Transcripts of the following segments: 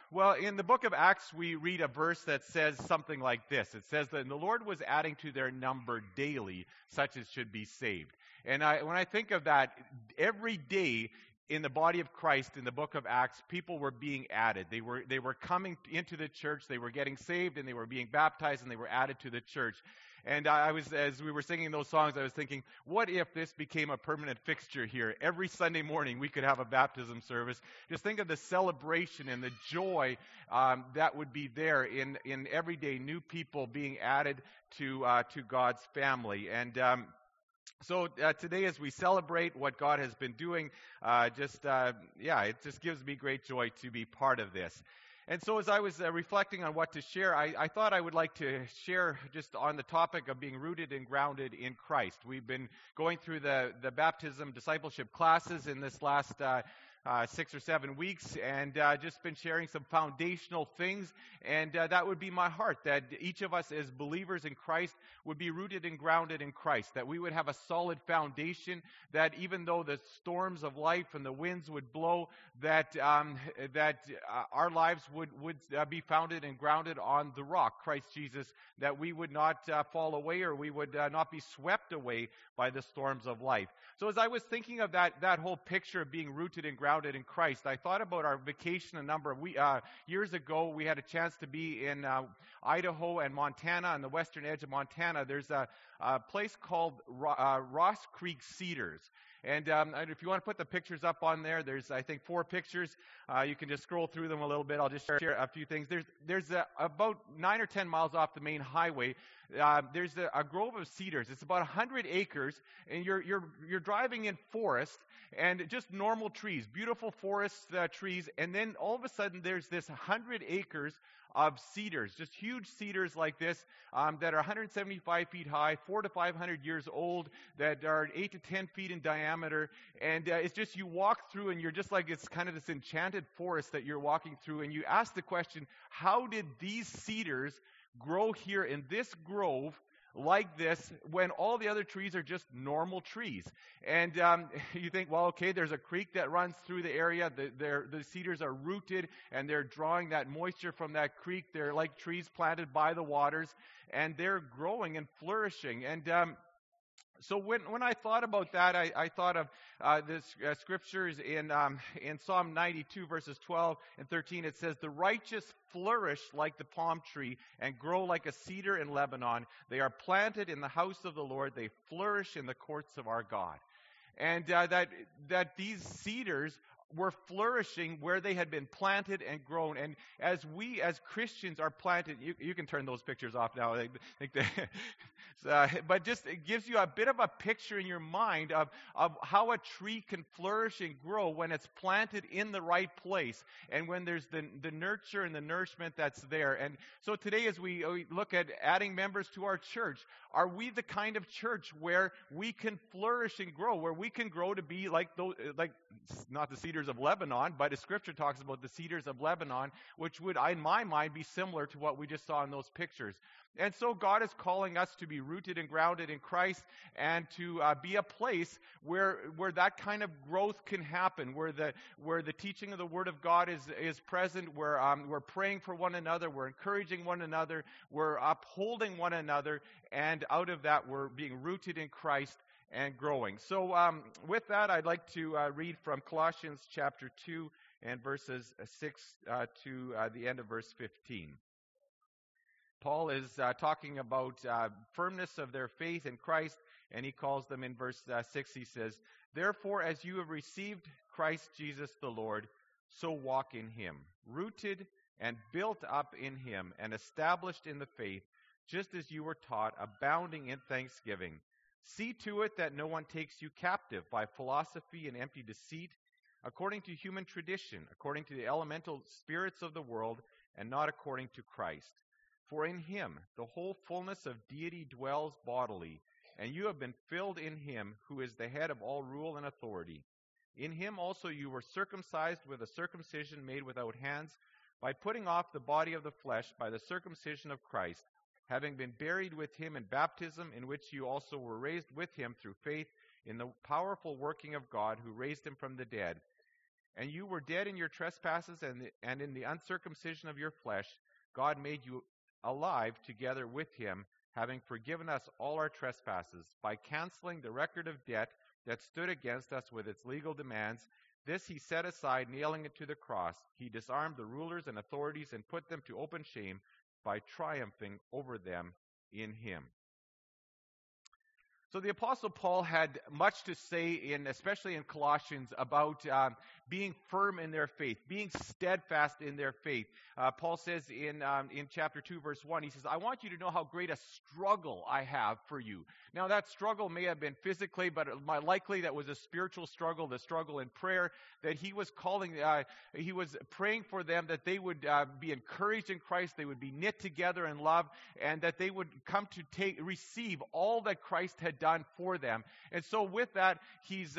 Well, in the book of Acts, we read a verse that says something like this. It says that the Lord was adding to their number daily such as should be saved. And when I think of that, every day in the body of Christ in the book of Acts, people were being added. They were coming into the church, they were getting saved, and they were being baptized, and they were added to the church. And as we were singing those songs, I was thinking, what if this became a permanent fixture here? Every Sunday morning we could have a baptism service. Just think of the celebration and the joy that would be there in everyday new people being added to God's family. And so today, as we celebrate what God has been doing, it just gives me great joy to be part of this. And so as I was reflecting on what to share, I thought I would like to share just on the topic of being rooted and grounded in Christ. We've been going through the baptism discipleship classes in this last 6 or 7 weeks, and just been sharing some foundational things. And that would be my heart, that each of us as believers in Christ would be rooted and grounded in Christ, that we would have a solid foundation, that even though the storms of life and the winds would blow, that our lives would be founded and grounded on the rock, Christ Jesus, that we would not fall away, or we would not be swept away by the storms of life. So as I was thinking of that whole picture of being rooted and grounded in Christ, I thought about our vacation a number of years ago. We had a chance to be in Idaho and Montana, on the western edge of Montana. There's a place called Ross Creek Cedars. And if you want to put the pictures up on there, there's, I think, 4 pictures. You can just scroll through them a little bit. I'll just share a few things. There's about 9 or 10 miles off the main highway. There's a grove of cedars. It's about 100 acres, and you're driving in forest, and just normal trees, beautiful forest trees. And then all of a sudden, there's this 100 acres of cedars, just huge cedars like this, that are 175 feet high, 400 to 500 years old, that are 8 to 10 feet in diameter. And it's just, you walk through and you're just like, it's kind of this enchanted forest that you're walking through. And you ask the question, how did these cedars grow here in this grove like this when all the other trees are just normal trees? And you think, well, okay, there's a creek that runs through the area. The cedars are rooted, and they're drawing that moisture from that creek. They're like trees planted by the waters, and they're growing and flourishing. And so when I thought about that, I thought of this scriptures in Psalm 92, verses 12 and 13. It says, "The righteous flourish like the palm tree and grow like a cedar in Lebanon. They are planted in the house of the Lord. They flourish in the courts of our God." And that these cedars were flourishing where they had been planted and grown. And as we as Christians are planted, you can turn those pictures off now. But just it gives you a bit of a picture in your mind of how a tree can flourish and grow when it's planted in the right place, and when there's the nurture and the nourishment that's there. And so today, as we look at adding members to our church, are we the kind of church where we can flourish and grow, where we can grow to be like those, like not the cedars of Lebanon, but as Scripture talks about the cedars of Lebanon, which would, in my mind, be similar to what we just saw in those pictures. And so God is calling us to be rooted and grounded in Christ, and to be a place where that kind of growth can happen, where the teaching of the Word of God is present, where we're praying for one another, we're encouraging one another, we're upholding one another, and out of that we're being rooted in Christ and growing. So with that, I'd like to read from Colossians chapter 2 and verses 6 to the end of verse 15. Paul is talking about firmness of their faith in Christ, and he calls them in verse 6, he says, "Therefore, as you have received Christ Jesus the Lord, so walk in him, rooted and built up in him, and established in the faith, just as you were taught, abounding in thanksgiving. See to it that no one takes you captive by philosophy and empty deceit, according to human tradition, according to the elemental spirits of the world, and not according to Christ. For in him the whole fullness of deity dwells bodily, and you have been filled in him who is the head of all rule and authority. In him also you were circumcised with a circumcision made without hands, by putting off the body of the flesh by the circumcision of Christ, having been buried with him in baptism, in which you also were raised with him through faith in the powerful working of God who raised him from the dead. And you were dead in your trespasses and in the uncircumcision of your flesh. God made you alive together with him, having forgiven us all our trespasses, by canceling the record of debt that stood against us with its legal demands. This he set aside, nailing it to the cross. He disarmed the rulers and authorities and put them to open shame by triumphing over them in him. So the Apostle Paul had much to say, especially in Colossians, about being firm in their faith, being steadfast in their faith. Paul says in chapter 2, verse 1, he says, I want you to know how great a struggle I have for you. Now that struggle may have been physically, but likely that was a spiritual struggle, the struggle in prayer, that he was praying for them, that they would be encouraged in Christ, they would be knit together in love, and that they would come to receive all that Christ had done for them. And so with that, he's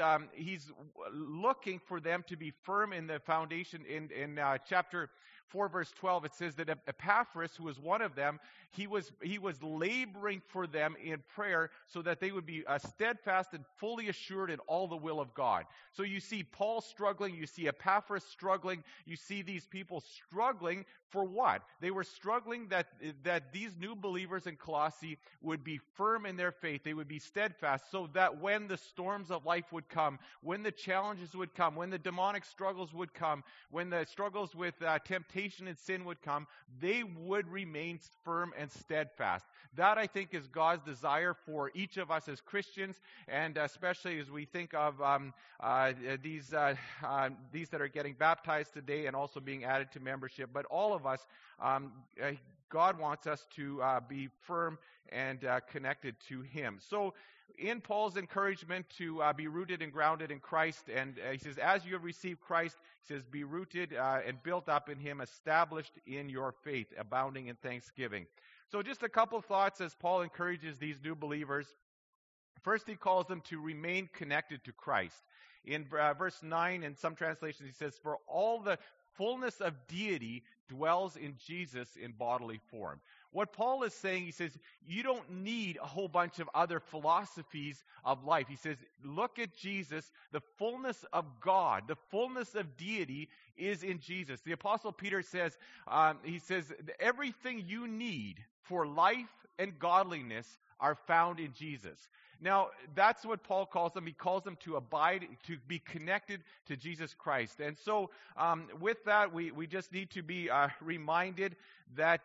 looking for them to be firm in the foundation. In chapter 4, verse 12, it says that Epaphras, who was one of them, he was laboring for them in prayer so that they would be steadfast and fully assured in all the will of God. So you see Paul struggling, you see Epaphras struggling, you see these people struggling for what? They were struggling that these new believers in Colossae would be firm in their faith, they would be steadfast, so that when the storms of life would come, when the challenges would come, when the demonic struggles would come, when the struggles with temptation and sin would come, they would remain firm and steadfast. That, I think, is God's desire for each of us as Christians, and especially as we think of these that are getting baptized today and also being added to membership. But all of us, God wants us to be firm and connected to him. So in Paul's encouragement to be rooted and grounded in Christ, and he says, as you have received Christ, he says, be rooted and built up in him, established in your faith, abounding in thanksgiving. So just a couple thoughts as Paul encourages these new believers. First, he calls them to remain connected to Christ. In verse 9, in some translations, he says, for all the fullness of deity dwells in Jesus in bodily form. What Paul is saying, he says, you don't need a whole bunch of other philosophies of life. He says, look at Jesus. The fullness of God, the fullness of deity is in Jesus. The Apostle Peter says, everything you need for life and godliness are found in Jesus. Now, that's what Paul calls them. He calls them to abide, to be connected to Jesus Christ. And so with that, we just need to be reminded that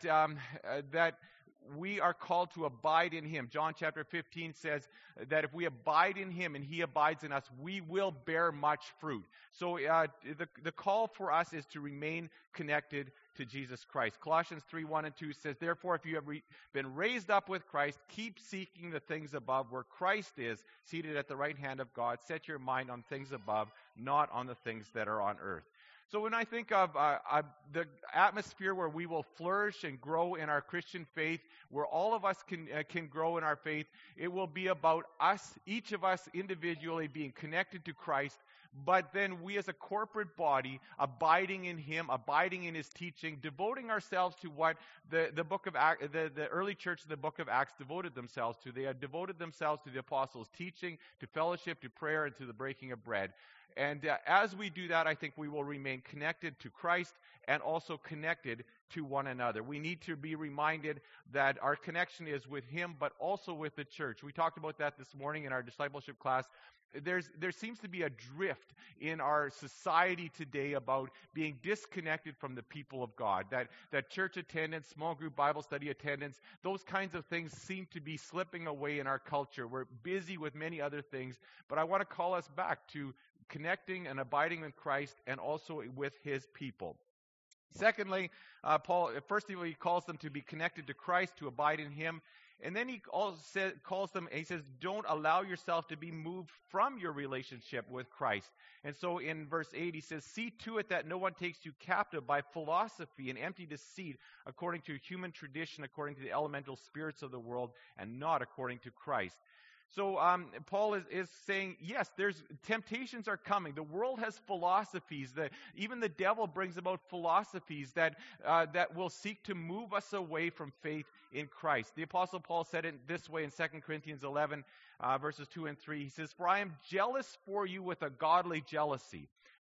we are called to abide in him. John chapter 15 says that if we abide in him and he abides in us, we will bear much fruit. So the call for us is to remain connected to Jesus Christ. Colossians 3:1-2 says, therefore, if you have been raised up with Christ, keep seeking the things above where Christ is, seated at the right hand of God. Set your mind on things above, not on the things that are on earth. So when I think of the atmosphere where we will flourish and grow in our Christian faith, where all of us can grow in our faith, it will be about us, each of us individually being connected to Christ, but then we as a corporate body abiding in him, abiding in his teaching, devoting ourselves to what the book of Acts, the early church of the book of Acts devoted themselves to. They had devoted themselves to the apostles' teaching, to fellowship, to prayer, and to the breaking of bread. And as we do that, I think we will remain connected to Christ and also connected to one another. We need to be reminded that our connection is with him, but also with the church. We talked about that this morning in our discipleship class. There seems to be a drift in our society today about being disconnected from the people of God. That church attendance, small group Bible study attendance, those kinds of things seem to be slipping away in our culture. We're busy with many other things, but I want to call us back to connecting and abiding in Christ and also with his people. Secondly, Paul, first of all, he calls them to be connected to Christ, to abide in him. And then he also calls them, and he says, don't allow yourself to be moved from your relationship with Christ. And so in verse 8, he says, see to it that no one takes you captive by philosophy and empty deceit, according to human tradition, according to the elemental spirits of the world, and not according to Christ. So Paul is saying, yes, there's temptations are coming. The world has philosophies. Even the devil brings about philosophies that will seek to move us away from faith in Christ. The Apostle Paul said it this way in 2 Corinthians 11, verses 2 and 3. He says, for I am jealous for you with a godly jealousy.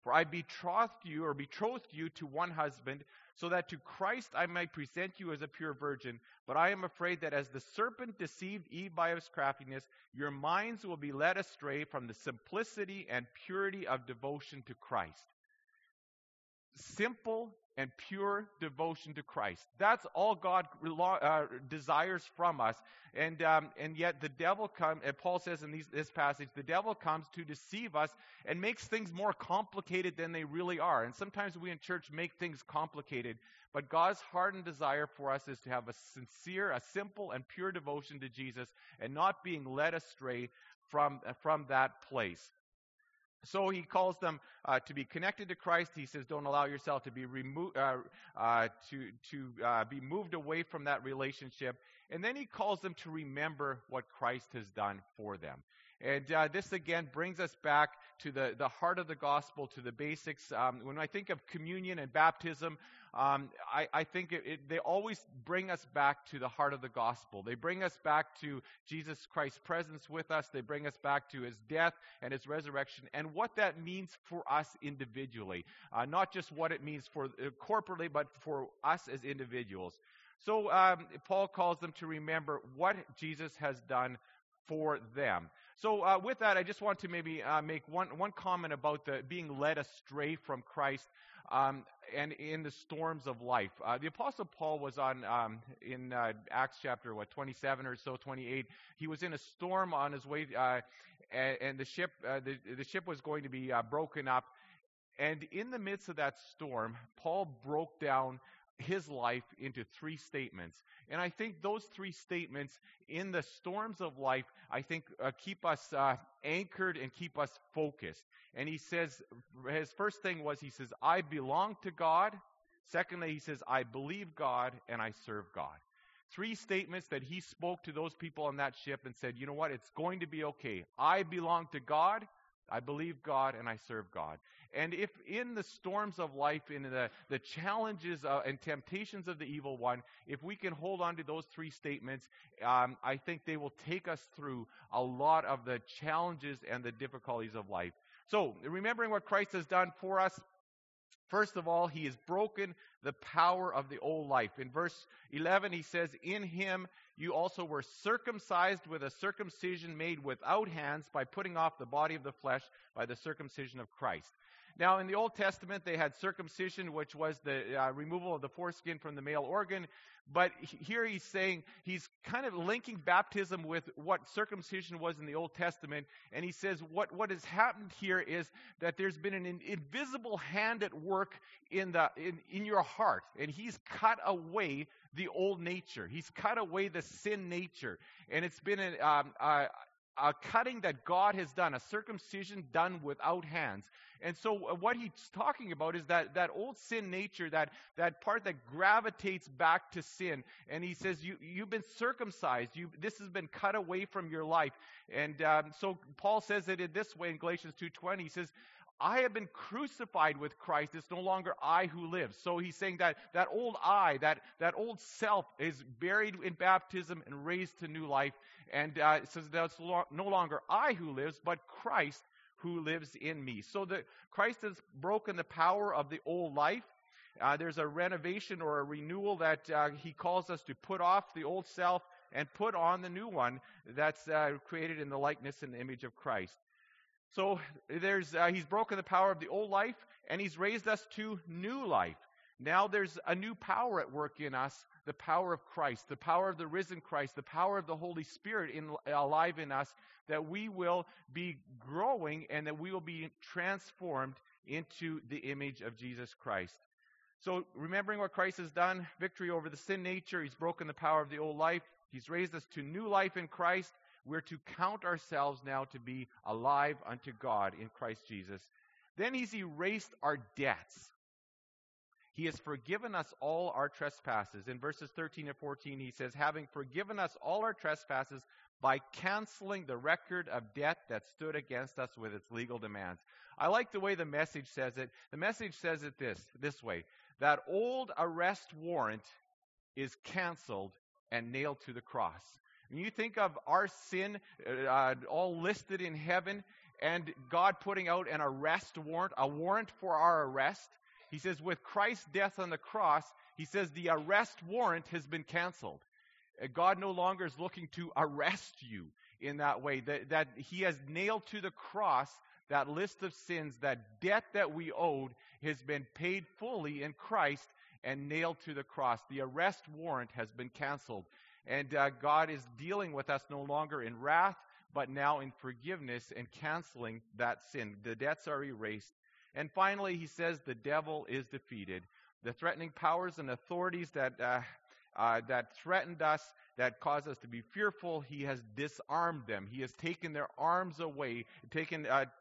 For I betrothed you to one husband, so that to Christ I might present you as a pure virgin. But I am afraid that as the serpent deceived Eve by his craftiness, your minds will be led astray from the simplicity and purity of devotion to Christ. Simple and pure devotion to Christ. That's all God desires from us. And yet the devil comes, and Paul says in this passage, the devil comes to deceive us and makes things more complicated than they really are. And sometimes we in church make things complicated, but God's heart and desire for us is to have a sincere, a simple and pure devotion to Jesus and not being led astray from that place. So he calls them to be connected to Christ. He says, don't allow yourself to be removed, be moved away from that relationship. And then he calls them to remember what Christ has done for them. And this again brings us back to the heart of the gospel, to the basics. When I think of communion and baptism, I think they always bring us back to the heart of the gospel. They bring us back to Jesus Christ's presence with us. They bring us back to his death and his resurrection and what that means for us individually. Not just what it means for corporately, but for us as individuals. So Paul calls them to remember what Jesus has done for them. So with that, I just want to maybe make one comment about being led astray from Christ and in the storms of life. The Apostle Paul was in Acts chapter 27 or so, 28. He was in a storm on his way, and the ship was going to be broken up. And in the midst of that storm, Paul broke down his life into 3 statements. And I think those 3 statements in the storms of life, I think keep us anchored and keep us focused. And he says, his first thing was, he says, I belong to God. Secondly, he says, I believe God and I serve God. 3 statements that he spoke to those people on that ship and said, you know what, it's going to be okay. I belong to God. I believe God and I serve God. And if in the storms of life, in the challenges and temptations of the evil one, if we can hold on to those 3 statements, I think they will take us through a lot of the challenges and the difficulties of life. So, remembering what Christ has done for us, first of all, he has broken the power of the old life. In verse 11, he says, in him you also were circumcised with a circumcision made without hands by putting off the body of the flesh by the circumcision of Christ. Now, in the Old Testament, they had circumcision, which was the removal of the foreskin from the male organ. But here he's saying, he's kind of linking baptism with what circumcision was in the Old Testament. And he says what has happened here is that there's been an invisible hand at work in your heart. And he's cut away the old nature. He's cut away the sin nature. And it's been a cutting that God has done, a circumcision done without hands. And so what he's talking about is that old sin nature, that part that gravitates back to sin. And he says, you've been circumcised. This has been cut away from your life. And so Paul says it in this way in Galatians 2:20. He says, I have been crucified with Christ. It's no longer I who lives. So he's saying that old I, that old self is buried in baptism and raised to new life. And it says that it's no longer I who lives, but Christ who lives in me. So Christ has broken the power of the old life. There's a renovation or a renewal that he calls us to put off the old self and put on the new one that's created in the likeness and the image of Christ. So he's broken the power of the old life, and he's raised us to new life. Now there's a new power at work in us, the power of Christ, the power of the risen Christ, the power of the Holy Spirit alive in us, that we will be growing and that we will be transformed into the image of Jesus Christ. So remembering what Christ has done, victory over the sin nature, he's broken the power of the old life, he's raised us to new life in Christ. We're to count ourselves now to be alive unto God in Christ Jesus. Then he's erased our debts. He has forgiven us all our trespasses. In verses 13 and 14, he says, having forgiven us all our trespasses by canceling the record of debt that stood against us with its legal demands. I like the way the Message says it. The Message says it this way, that old arrest warrant is canceled and nailed to the cross. When you think of our sin all listed in heaven, and God putting out an arrest warrant, a warrant for our arrest. He says with Christ's death on the cross, he says the arrest warrant has been canceled. God no longer is looking to arrest you in that way, that he has nailed to the cross that list of sins, that debt that we owed has been paid fully in Christ and nailed to the cross. The arrest warrant has been canceled. And God is dealing with us no longer in wrath, but now in forgiveness and canceling that sin. The debts are erased. And finally, he says the devil is defeated. The threatening powers and authorities that threatened us, that caused us to be fearful, he has disarmed them. He has taken their arms away, taken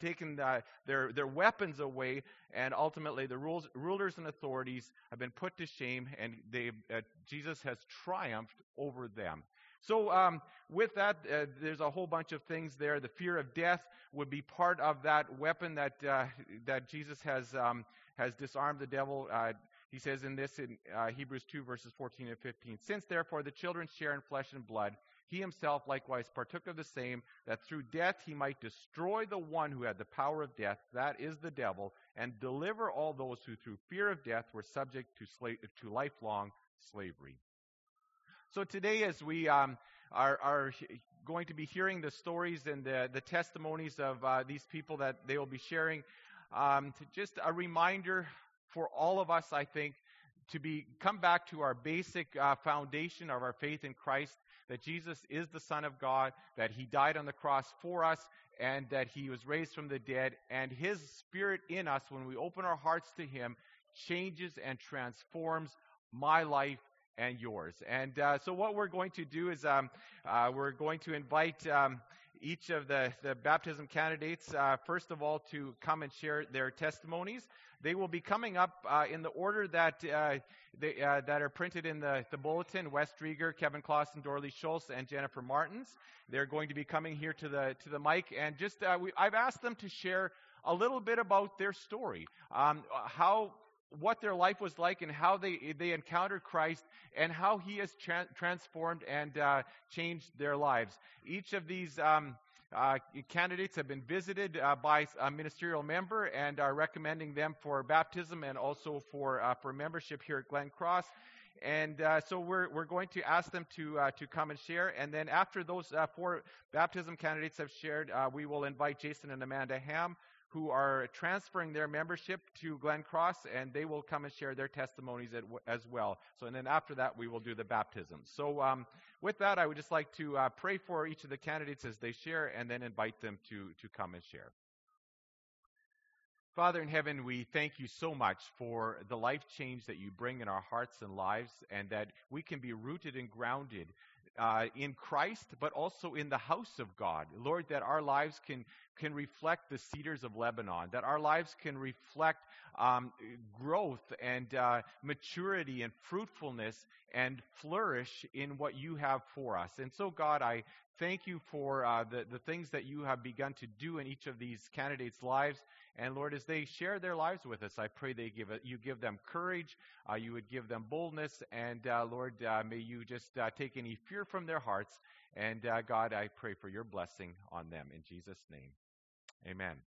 their weapons away, and ultimately the rulers and authorities have been put to shame, and Jesus has triumphed over them. So with that, there's a whole bunch of things there. The fear of death would be part of that weapon that Jesus has disarmed the devil. He says in Hebrews 2, verses 14 and 15, since therefore the children share in flesh and blood, he himself likewise partook of the same, that through death he might destroy the one who had the power of death, that is the devil, and deliver all those who through fear of death were subject to lifelong slavery. So today, as we are going to be hearing the stories and the testimonies of these people that they will be sharing, just a reminder for all of us, I think, to come back to our basic foundation of our faith in Christ, that Jesus is the Son of God, that he died on the cross for us, and that he was raised from the dead, and his Spirit in us, when we open our hearts to him, changes and transforms my life and yours. And so what we're going to do is we're going to invite each of the baptism candidates, first of all, to come and share their testimonies. They will be coming up in the order that are printed in the bulletin: Wes Drieger, Kevin Clausen, Dorley Schultz, and Jennifer Martins. They're going to be coming here to the mic, and just I've asked them to share a little bit about their story, what their life was like, and how they encountered Christ, and how he has transformed and changed their lives. Each of these candidates have been visited by a ministerial member and are recommending them for baptism and also for membership here at Glen Cross. And so we're going to ask them to come and share. And then after those 4 baptism candidates have shared, we will invite Jason and Amanda Ham, who are transferring their membership to Glen Cross, and they will come and share their testimonies as well. So, and then after that, we will do the baptism. So with that, I would just like to pray for each of the candidates as they share, and then invite them to come and share. Father in heaven, we thank you so much for the life change that you bring in our hearts and lives, and that we can be rooted and grounded in Christ, but also in the house of God. Lord, that our lives can reflect the cedars of Lebanon, that our lives can reflect growth and maturity and fruitfulness and flourish in what you have for us. And so, God, I thank you for the things that you have begun to do in each of these candidates' lives. And Lord, as they share their lives with us, I pray you give them courage, you would give them boldness, and Lord, may you just take any fear from their hearts. And God, I pray for your blessing on them in Jesus' name. Amen.